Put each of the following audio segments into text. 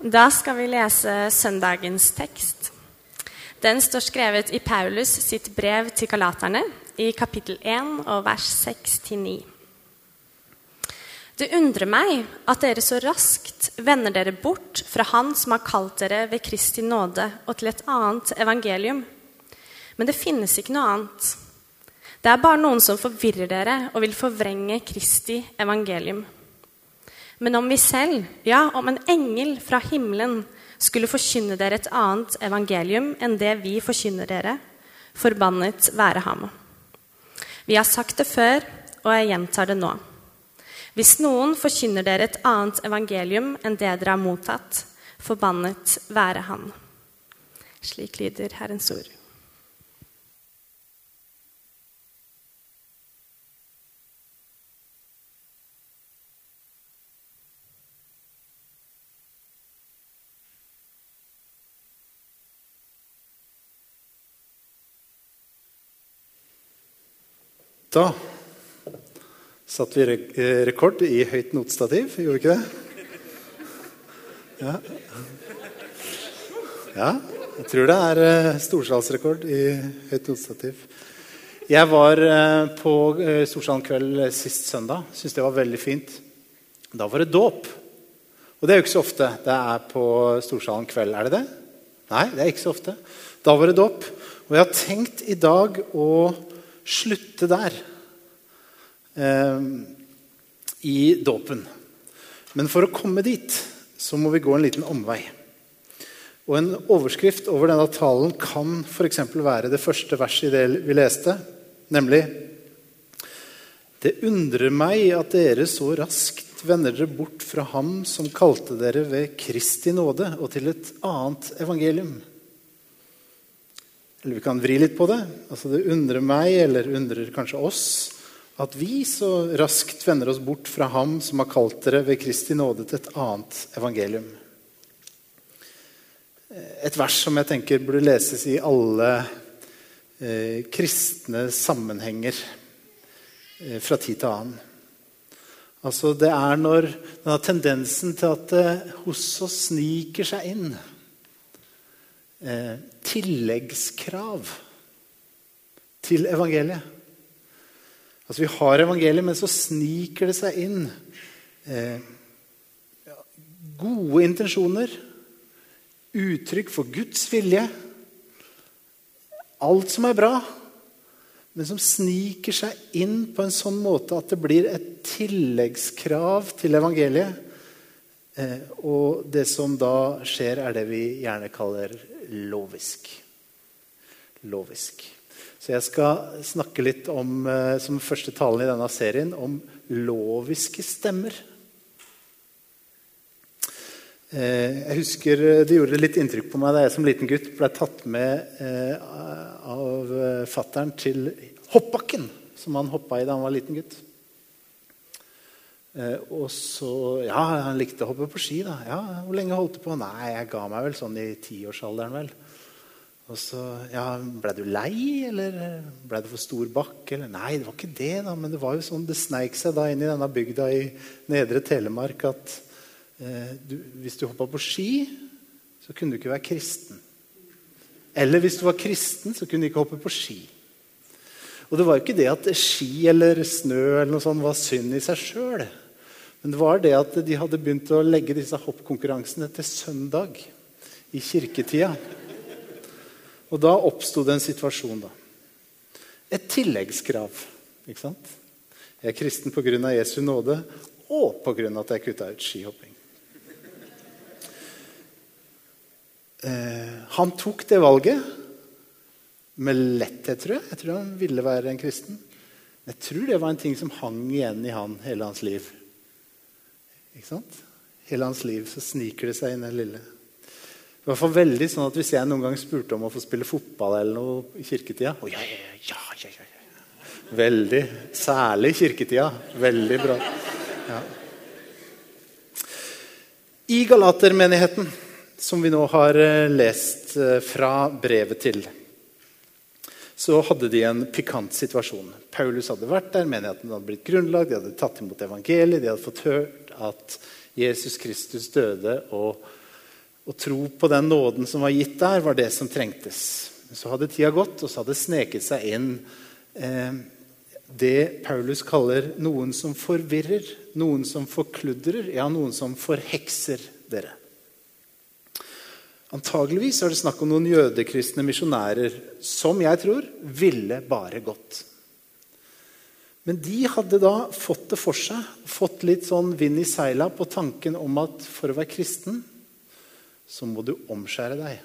Da skal vi lese søndagens tekst. Den står skrevet i Paulus sitt brev til Galaterne i kapittel 1 og vers 6-9. Det undrer meg at dere så raskt vender dere bort fra han som har kalt dere ved Kristi nåde og til et annet evangelium. Men det finnes ikke noe annet. Det er bare noen som forvirrer dere og vil forvrenge Kristi evangelium. Men om vi selv, ja, om en engel fra himmelen skulle forkynne dere et annet evangelium enn det vi forkynner dere, forbannet være ham. Vi har sagt det før, og jeg gjentar det nå. Hvis noen forkynner dere et annet evangelium enn det dere har mottatt, forbannet være han. Slik lyder Herrens ord. Da satt vi rekord i høyt notstativ, gjorde vi ikke det? Ja. Ja, jeg tror det er storsalsrekord i høyt notstativ. Jeg var på Storsalen kveld sist søndag, synes det var veldig fint. Da var det dåp. Og det er jo ikke så ofte det er på Storsalen kveld, er det det? Nei, det er ikke så ofte. Da var det dåp. Og jeg har tenkt i dag å slutte der i dåpen. Men for å komme dit så må vi gå en liten omvei. Og en overskrift over denne talen kan for eksempel være det første verset i det vi leste, nemlig: Det undrer meg at dere så raskt vender dere bort fra ham som kalte dere ved Kristi nåde og til et annet evangelium. Eller vi kan vri litt på det. Altså det undrer meg, eller undrer kanskje oss, at vi så raskt vender oss bort fra ham som har kalt dere ved Kristi nåde til et annet evangelium. Et vers som jeg tenker burde leses i alle kristne sammenhenger fra tid til annen. Altså det er når denne tendensen til at det hos oss sniker seg inn tilleggskrav til evangeliet. Altså vi har evangeliet, men så sniker det seg inn gode intensjoner, uttrykk for Guds vilje, alt som er bra, men som sniker seg inn på en sånn måte at det blir et tilleggskrav til evangeliet. Og det som da skjer er det vi gjerne kaller lovisk. Lovisk. Så jeg skal snakke litt om, som første talen i denne serien, om loviske stemmer. Jeg husker det gjorde litt inntrykk på meg da jeg som liten gutt ble tatt med av fatteren til hoppbakken, som han hoppet i da han var liten gutt. Og så, ja, han likte å hoppe på ski da. Ja, hvor lenge holdt du på? Nei, jeg ga meg vel sånn i 10-årsalderen vel. Og så, ja, ble du lei, eller ble du for stor bakke? Eller? Nei, det var ikke det da, men det var jo sånn, det sneik seg da inn i denne bygda i Nedre Telemark at hvis du hoppet på ski, så kunne du ikke være kristen. Eller hvis du var kristen, så kunne du ikke hoppe på ski. Og det var jo ikke det at ski eller snø eller noe sånt var synd i seg selv. Men det var det at de hadde begynt å legge disse hoppkonkurransene til søndag i kirketida. Og da oppstod det en situasjon da. Et tilleggskrav, ikke sant? Jeg er kristen på grunn av Jesu nåde, og på grunn av at jeg kuttet ut skihopping. Han tok det valget med letthet, tror jeg. Jeg tror han ville være en kristen. Jeg tror det var en ting som hang igjen i han hele hans liv. Ikke sant? Hele hans liv så sniker det seg inn en lille. Det var i hvert fall veldig sånn at hvis jeg noen gang spurte om å få spille fotball eller noe i kirketida, ja. Veldig, særlig i kirketida. Veldig bra. Ja. I Galatermenigheten, som vi nå har lest fra brevet til, så hadde de en pikant situasjon. Paulus hadde vært der, menigheten hadde blitt grunnlagt, de hadde tatt imot evangeliet, de hadde fått hørt at Jesus Kristus døde og og tro på den nåden som var gitt der, var det som trengtes. Så hadde tida gått, og så hadde sneket seg inn det Paulus kaller noen som forvirrer, noen som forkludrer, ja, noen som forhekser dere. Antageligvis er det snakk om noen jødekristne misjonærer som jeg tror ville bare gått. Men de hadde da fått det for seg, fått litt sånn vind i seila på tanken om at for å være kristen, så må du omskjære deg.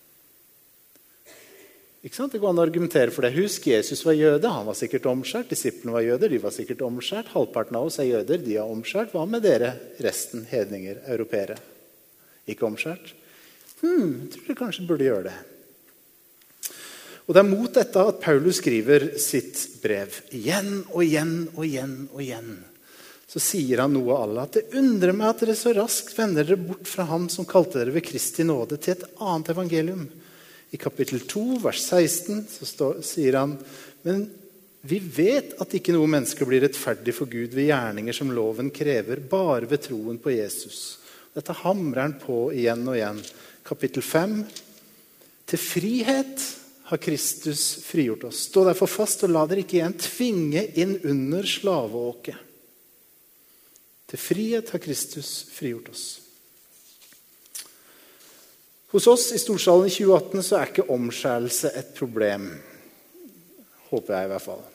Ikke sant? Det går an å argumentere for det. Husk, Jesus var jøde, han var sikkert omskjært. Disiplene var jøder, de var sikkert omskjært. Halvparten av oss er jøder, de er omskjært. Hva med dere, resten, hedninger, europeere? Ikke omskjært? Jeg tror du kanskje burde gjøre det. Og det er mot dette at Paulus skriver sitt brev. Igjen og igjen og igjen og igjen. Så sier han noe alle, at det undrer meg at dere så raskt vender dere bort fra han som kalte dere ved Kristi nåde til et annet evangelium. I kapittel 2, vers 16, så sier han, men vi vet at ikke noe menneske blir rettferdig for Gud ved gjerninger som loven krever, bare ved troen på Jesus. Dette hamrer han på igjen og igjen. Kapittel 5, til frihet har Kristus frigjort oss. Stå derfor fast og la dere ikke igjen tvinge inn under slaveåket. Til frihet har Kristus frigjort oss. Hos oss i Storsalen i 2018 så er ikke omskjærelse et problem. Håper jeg i hvert fall.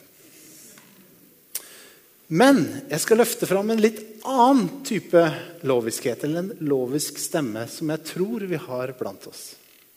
Men jeg skal løfte fram en litt annen type loviskhet, eller en lovisk stemme, som jeg tror vi har blant oss.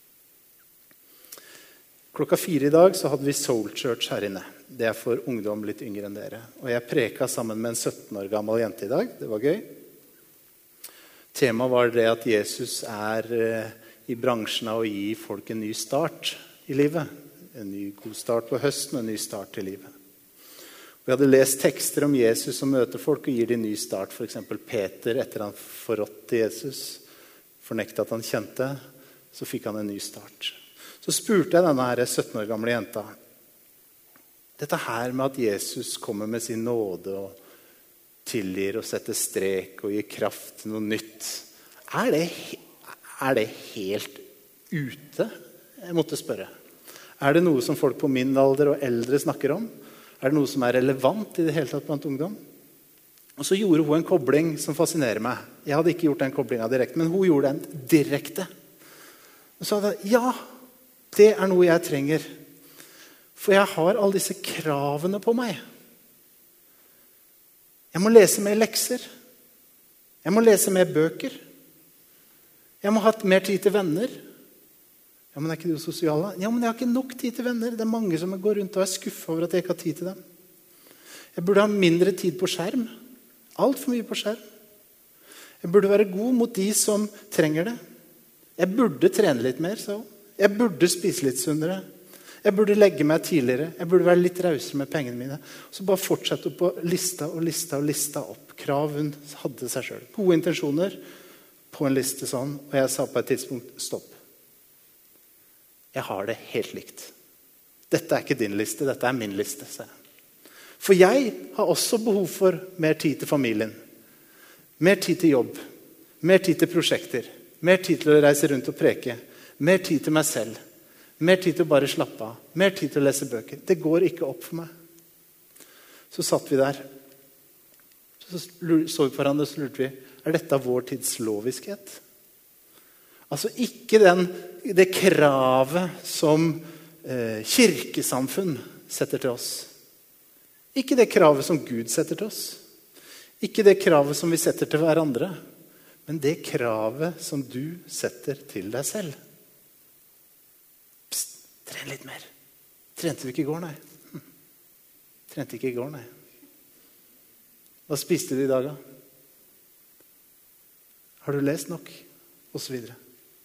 4:00 i dag så hadde vi Soul Church her inne. Det er for ungdom litt yngre enn dere. Og jeg preka sammen med en 17 år gammel jente i dag. Det var gøy. Temaet var det at Jesus er i bransjen av å gi folk en ny start i livet. En ny god start på høsten og en ny start i livet. Vi hadde lest tekster om Jesus som møter folk og gir de en ny start. For eksempel Peter, etter han forrådte Jesus, fornektet at han kjente, så fikk han en ny start. Så spurte jeg denne her 17 år gamle jenta, dette her med at Jesus kommer med sin nåde og tilgir og setter strek og gir kraft til noe nytt, er det helt ute? Jeg måtte spørre. Er det noe som folk på min alder og eldre snakker om? Er det noe som er relevant i det hele tatt blant ungdom? Og så gjorde hun en kobling som fascinerer meg. Jeg hadde ikke gjort den koblingen direkte, men hun gjorde den direkte. Og så sa jeg, ja, det er noe jeg trenger. For jeg har alle disse kravene på meg. Jeg må lese mer lekser. Jeg må lese mer bøker. Jeg må ha mer tid til venner. Ja, men er ikke du sosiale? Ja, men jeg har ikke nok tid til venner. Det er mange som går rundt og er skuffet over at jeg ikke har tid til dem. Jeg burde ha mindre tid på skjerm. Alt for mye på skjerm. Jeg burde være god mot de som trenger det. Jeg burde trene litt mer, så. Jeg burde spise litt sunnere. Jeg burde legge meg tidligere. Jeg burde være litt rausere med pengene mine. Så bare fortsette på lista og lista og lista opp. Krav hun hadde seg selv. Gode intensjoner på en liste sånn. Og jeg sa på et tidspunkt, stopp. Jeg har det helt likt. Dette er ikke din liste, dette er min liste. For jeg har også behov for mer tid til familien. Mer tid til jobb. Mer tid til prosjekter. Mer tid til å reise rundt og preke. Mer tid til meg selv. Mer tid til å bare slappe av. Mer tid til å lese bøker. Det går ikke opp for meg. Så satt vi der. Så vi på hverandre og så lurte vi, er dette vår tids loviskhet? Altså ikke det kravet som kirkesamfunn setter til oss. Ikke det kravet som Gud setter til oss. Ikke det kravet som vi setter til hverandre. Men det kravet som du setter til deg selv. Psst, tren litt mer. Trente du ikke i går, nei? Trente ikke i går, nei. Hva spiste du i dag, da? Har du lest nok? Og så videre.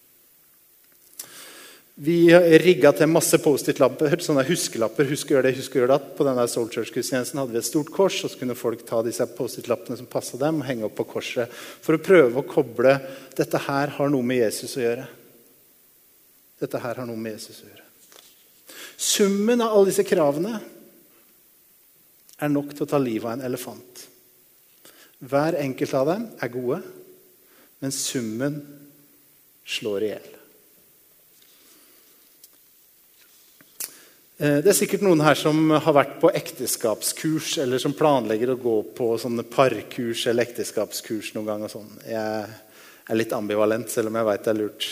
Vi rigget til masse post-it-lapper, sånne huskelapper. Husk å gjøre det, husk å gjøre det. På denne Soul Church-gudstjenesten hadde vi et stort kors, og så kunne folk ta disse post-it-lappene som passet dem, og henge opp på korset, for å prøve å koble, dette her har noe med Jesus å gjøre. Dette her har noe med Jesus å gjøre. Summen av alle disse kravene er nok til å ta livet av en elefant. Hver enkelt av dem er gode, men summen slår ihjel. Det sikkert noen her som har vært på ekteskapskurs, eller som planlegger å gå på sånne parkurs eller ekteskapskurs noen gang. Og sånn. Jeg litt ambivalent, selv om jeg vet det lurt.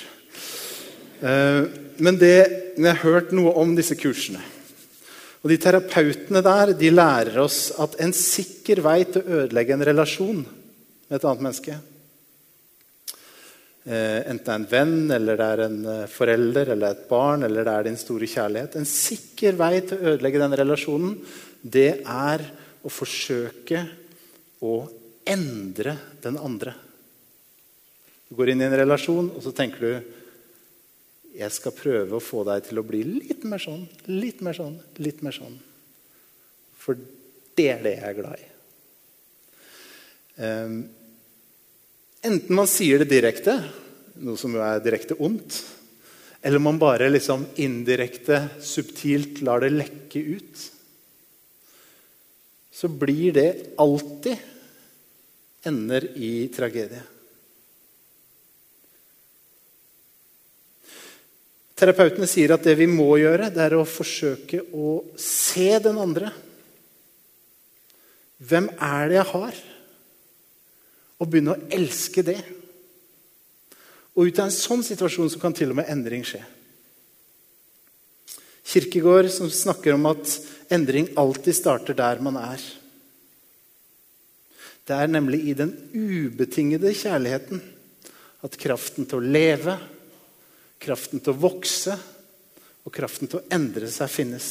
Men jeg har hørt noe om disse kursene. Og de terapeutene der, de lærer oss at en sikker vei til å ødelegge en relasjon med et annet menneske, enten det en venn, eller det en forelder, eller et barn, eller det din store kjærlighet. En sikker vei til å ødelegge den relasjonen, det å forsøke å endre den andre. Du går inn i en relasjon, og så tenker du, jeg skal prøve å få deg til å bli litt mer sånn, litt mer sånn, litt mer sånn. For det det jeg glad i. Enten man sier det direkte, noe som jo direkte ondt, eller man bare liksom indirekte, subtilt lar det lekke ut, så blir det alltid ender i tragedie. Terapeutene sier at det vi må gjøre, det å forsøke å se den andre. Hvem det jeg har? Og begynne å elske det. Og ut av en sånn situasjon så kan til og med endring skje. Kierkegaard som snakker om at endring alltid starter der man er. Det nemlig i den ubetingede kjærligheten at kraften til å leve, kraften til å vokse og kraften til å endre seg finnes.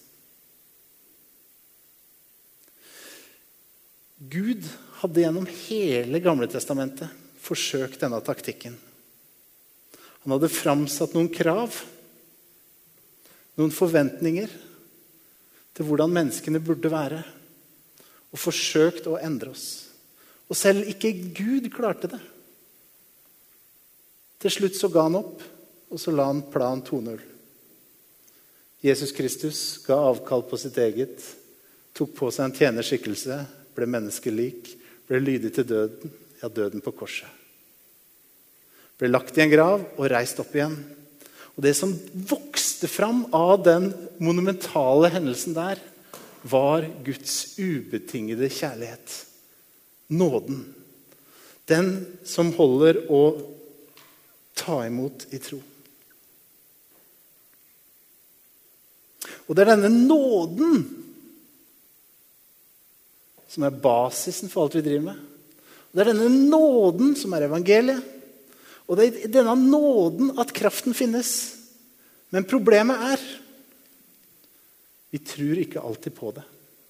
Gud hadde gjennom hele Gamle Testamentet forsøkt denne taktikken. Han hadde framsatt noen krav, noen forventninger til hvordan menneskene burde være, og forsøkt å endre oss. Og selv ikke Gud klarte det. Til slutt så ga han opp, og så la han plan 2.0. Jesus Kristus ga avkall på sitt eget, tok på seg en tjenerskikkelse, ble menneskelik, ble lydig til døden, ja, døden på korset. Ble lagt i en grav og reist opp igjen. Og det som vokste fram av den monumentale hendelsen der, var Guds ubetingede kjærlighet. Nåden. Den som holder å ta imot i tro. Og det denne nåden som basisen for alt vi driver med. Og det denne nåden som evangeliet. Og det i denne nåden at kraften finnes. Men problemet vi tror ikke alltid på det.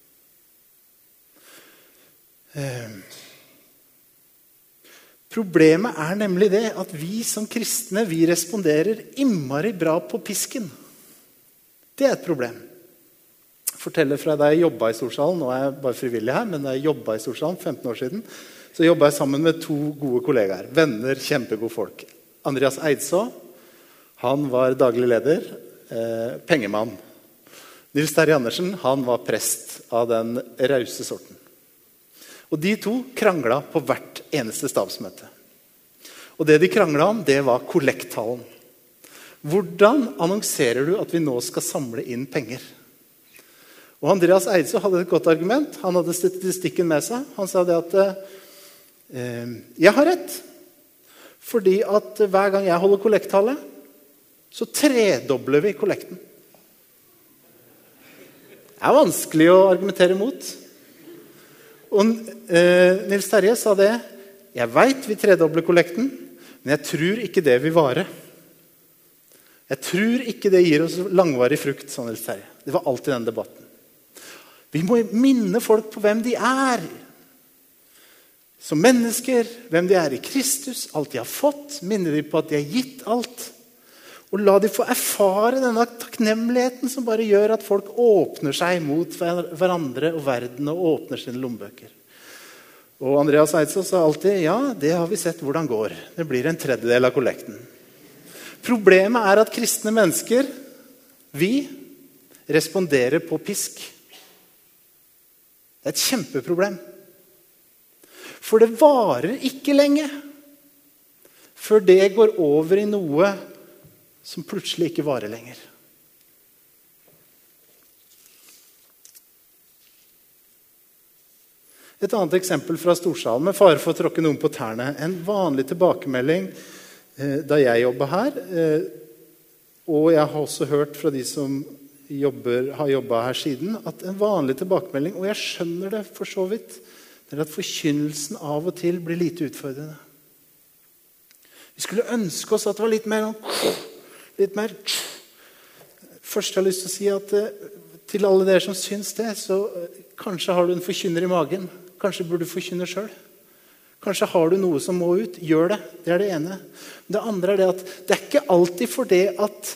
Problemet nemlig det at vi som kristne, vi responderer innmari bra på pisken. Det et problem. Jeg forteller fra da jeg jobbet i Storsalen, nå jeg bare frivillig her, men da jeg jobbet i Storsalen 15 år siden, så jobbet jeg sammen med 2 gode kollegaer, venner, kjempegode folk. Andreas Eidså, han var daglig leder, pengemann. Nils Terje Andersen, han var prest av den rause sorten. Og de 2 kranglet på hvert eneste stabsmøte. Og det de kranglet om, det var kollekttalen. Hvordan annonserer du at vi nå skal samle inn penger? Og Andreas Eidså hadde et godt argument. Han hadde statistikken med seg. Han sa det at jeg har rett. Fordi at hver gang jeg holder kollekttale, så tredobler vi kollekten. Det vanskelig å argumentere mot. Og Nils Terje sa det. Jeg vet vi tredobler kollekten, men jeg tror ikke det vil vare. Jeg tror ikke det gir oss langvarig frukt, sa Nils Terje. Det var alltid den debatten. Vi må minne folk på hvem de som mennesker, hvem de i Kristus, alt de har fått, minne de på at de har gitt alt. Og la de få erfare denne takknemligheten som bare gjør at folk åpner seg mot hverandre og verden og åpner sine lommebøker. Og Andreas Eidså sa alltid, ja, det har vi sett hvordan går. Det blir en tredjedel av kollekten. Problemet at kristne mennesker, vi, responderer på pisk. Det et kjempeproblem. For det varer ikke lenge. før det går over i noe som plutselig ikke varer lenger. Et annet eksempel fra Storsalen, med fare for å tråkke noen på tærne. En vanlig tilbakemelding da jeg jobbet her, og jeg har også hørt fra de som har jobbet her siden, at en vanlig tilbakemelding, og jeg skjønner det for så vidt, det er at forkynnelsen av og til blir lite utfordrende. Vi skulle ønske oss at det var litt mer Først har jeg lyst til å si at til alle dere som syns det, så kanskje har du en forkynner i magen. Kanskje burde du forkynne selv. Kanskje har du noe som må ut. Gjør det. Det er det ene. Det andre er det at det er ikke alltid for det at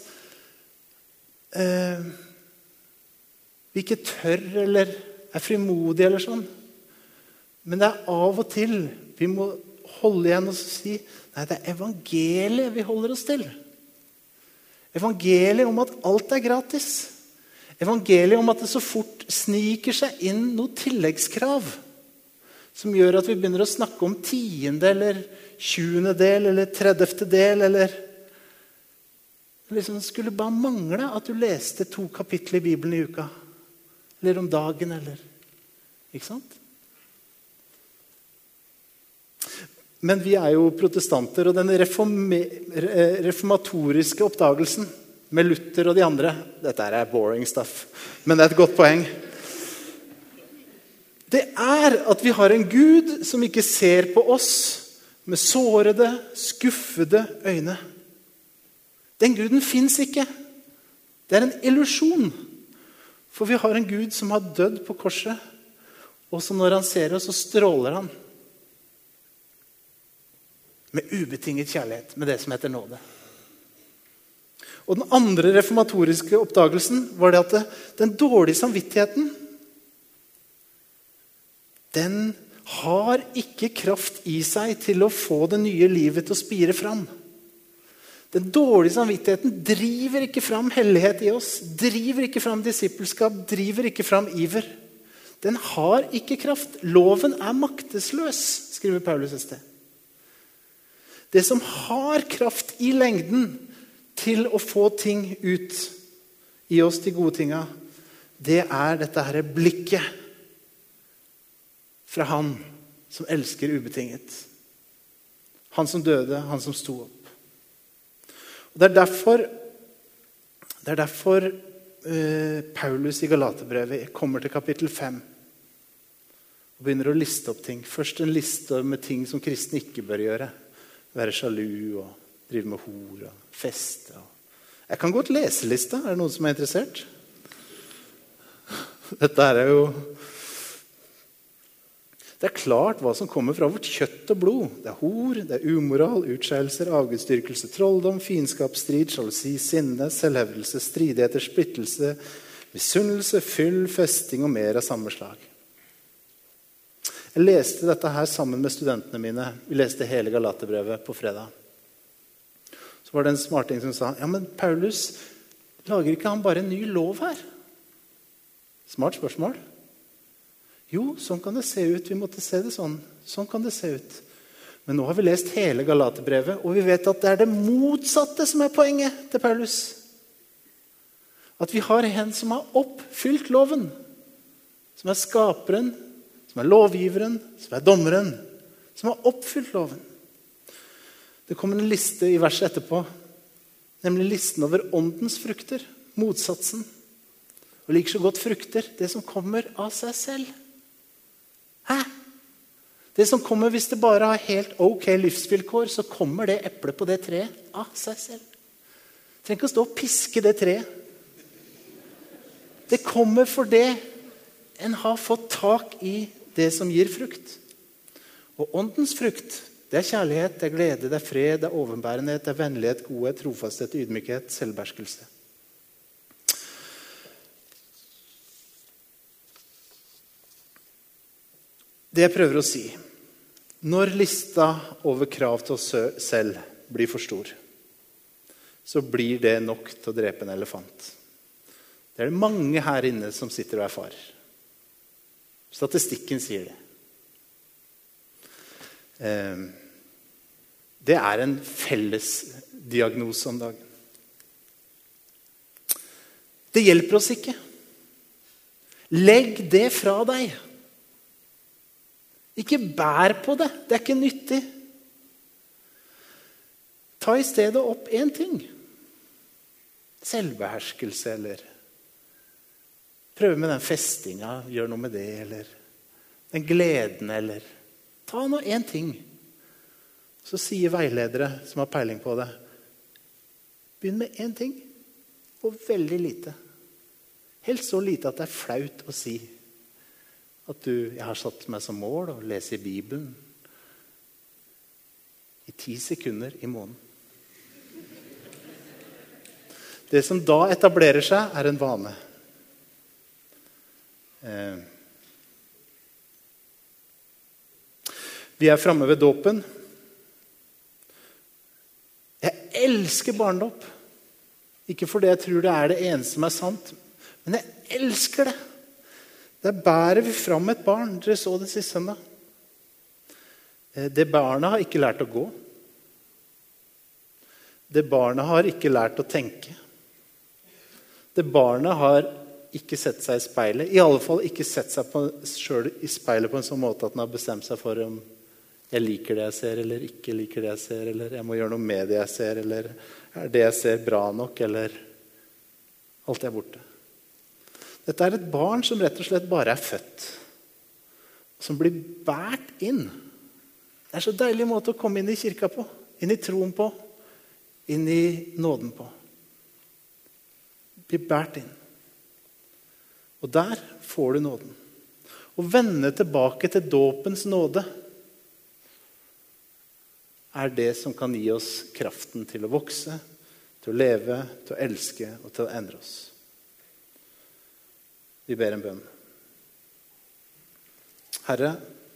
vi ikke tør eller er frimodige eller sånn. Men det er av og til vi må holde igjen og si nei, det er evangeliet vi holder oss til. Evangeliet om at alt er gratis. Evangeliet om at det så fort sniker seg inn noe tilleggskrav som gjør at vi begynner å snakke om 10. eller 20. del eller 30. del eller liksom skulle bare mangle at du leste 2 kapitler i Bibelen i uka eller om dagen eller ikke sant? Men vi er jo protestanter, og den reformatoriske oppdagelsen med Luther og de andre, dette er boring stuff, men det er et godt poeng. Det er at vi har en Gud som ikke ser på oss med sårede, skuffede øyne. Den Guden finnes ikke. Det er en illusjon. For vi har en Gud som har dødd på korset, og som når han ser oss, så stråler han. Med ubetinget kjærlighet, med det som heter nåde. Og den andre reformatoriske oppdagelsen var det at den dårlige samvittigheten, den har ikke kraft i seg til å få det nye livet til å spire fram. Den dårlige samvittigheten driver ikke fram hellighet i oss, driver ikke fram disippelskap, driver ikke fram iver. Den har ikke kraft. Loven er maktesløs, skriver Paulus et sted. Det som har kraft i lengden til å få ting ut i oss, de gode tinga, det er dette her blikket fra han som elsker ubetinget. Han som døde, han som sto opp. Og det er derfor Paulus i Galaterbrevet kommer til kapittel 5 og begynner å liste opp ting. Først en liste med ting som kristne ikke bør gjøre. Være sjalu og drive med hor og feste. Jeg kan godt lese lista. Er det noen som er interessert? Dette er jo... Det er klart hva som kommer fra vårt kjøtt og blod. Det er hor, det er umoral, utskeielser, avgudsdyrkelse, trolldom, fiendskap, strid, sjalusi, sinne, selvhevdelse, stridigheter, splittelse, misunnelse, fyll, festing og mer av samme slag. Jeg leste dette her sammen med studentene mine. Vi leste hele Galaterbrevet på fredag. Så var det en smarting som sa, ja, men Paulus, lager ikke han bare en ny lov her? Smart spørsmål. Jo, sånn kan det se ut. Vi måtte se det sånn. Sånn kan det se ut. Men nå har vi lest hele Galaterbrevet, og vi vet at det er det motsatte som er poenget til Paulus. At vi har en som har oppfylt loven. Som er skaperen, som er lovgiveren, som er dommeren, som har oppfylt loven. Det kommer en liste i verset etterpå, nemlig listen over åndens frukter, motsatsen. Og like så godt frukter, det som kommer av seg selv. Hæ? Det som kommer hvis det bare har helt ok livsvilkår, så kommer det eplet på det treet av seg selv. Trenger ikke å stå og piske det treet. Det kommer for det en har fått tak i det som gir frukt. Og åndens frukt, det er kjærlighet, det er glede, det er fred, det er overbærenhet, det er vennlighet, godhet, trofasthet, ydmykhet, selvbeherskelse. Det jeg prøver å si, når lista over krav til oss selv blir for stor, så blir det nok til å drepe en elefant. Det er det mange her inne som sitter og erfarer. Statistikken sier det. Det er en felles diagnose om dagen. Det hjelper oss ikke. Legg det fra deg. Ikke bær på det. Det er ikke nyttig. Ta i stedet opp en ting. Selvbeherskelse, eller prøve med den festinga, gjør noe med det, eller den gleden, eller ta nå en ting. Så sier veiledere som har peiling på det, begynn med en ting, og veldig lite. Helst så lite at det er flaut å si at jeg har satt meg som mål å lese i Bibelen i 10 sekunder i måneden. Det som da etablerer seg, er en vane. Vi er framme ved dåpen. Jeg elsker barndåp. Ikke fordi jeg tror det er det eneste som er sant, men jeg elsker det. Der bærer vi fram et barn. Dere så det sist søndag. Det barnet har ikke lært å gå. Det barnet har ikke lært å tenke. Det barnet har ikke sett seg i speilet. I alle fall ikke sett seg selv i speilet på en sånn måte at den har bestemt seg for om jeg liker det jeg ser, eller ikke liker det jeg ser, eller jeg må gjøre noe med det jeg ser, eller er det jeg ser bra nok, eller alt er borte. Dette er et barn som rett og slett bare er født, som blir båret inn. Det er så deilig måte å komme inn i kirka på, inn i troen på, inn i nåden på. Blir båret inn. Og der får du nåden. Å vende tilbake til dåpens nåde er det som kan gi oss kraften til å vokse, til å leve, til å elske og til å endre oss. Vi ber en bønn. Herre,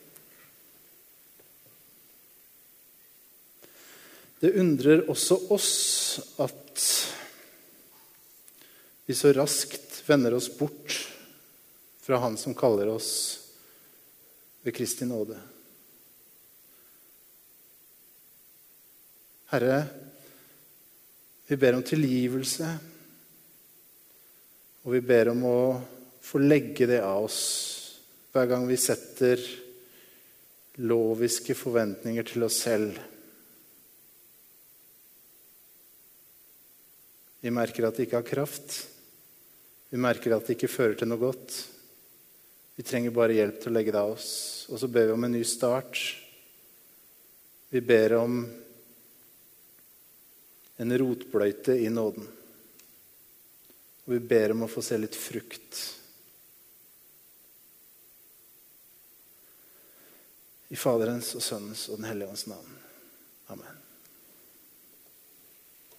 det undrer også oss at vi så raskt vender oss bort fra Han som kaller oss ved Kristi nåde. Herre, vi ber om tilgivelse, og vi ber om å få legge det av oss hver gang vi setter loviske forventninger til oss selv. Vi merker at det ikke har kraft. Vi merker at det ikke fører til noe godt. Vi trenger bare hjelp til å legge det av oss. Og så ber vi om en ny start. Vi ber om en rotbløyte i nåden. Og vi ber om å få se litt frukt. I Faderens og Sønnens og Den hellige ånds navn. Amen.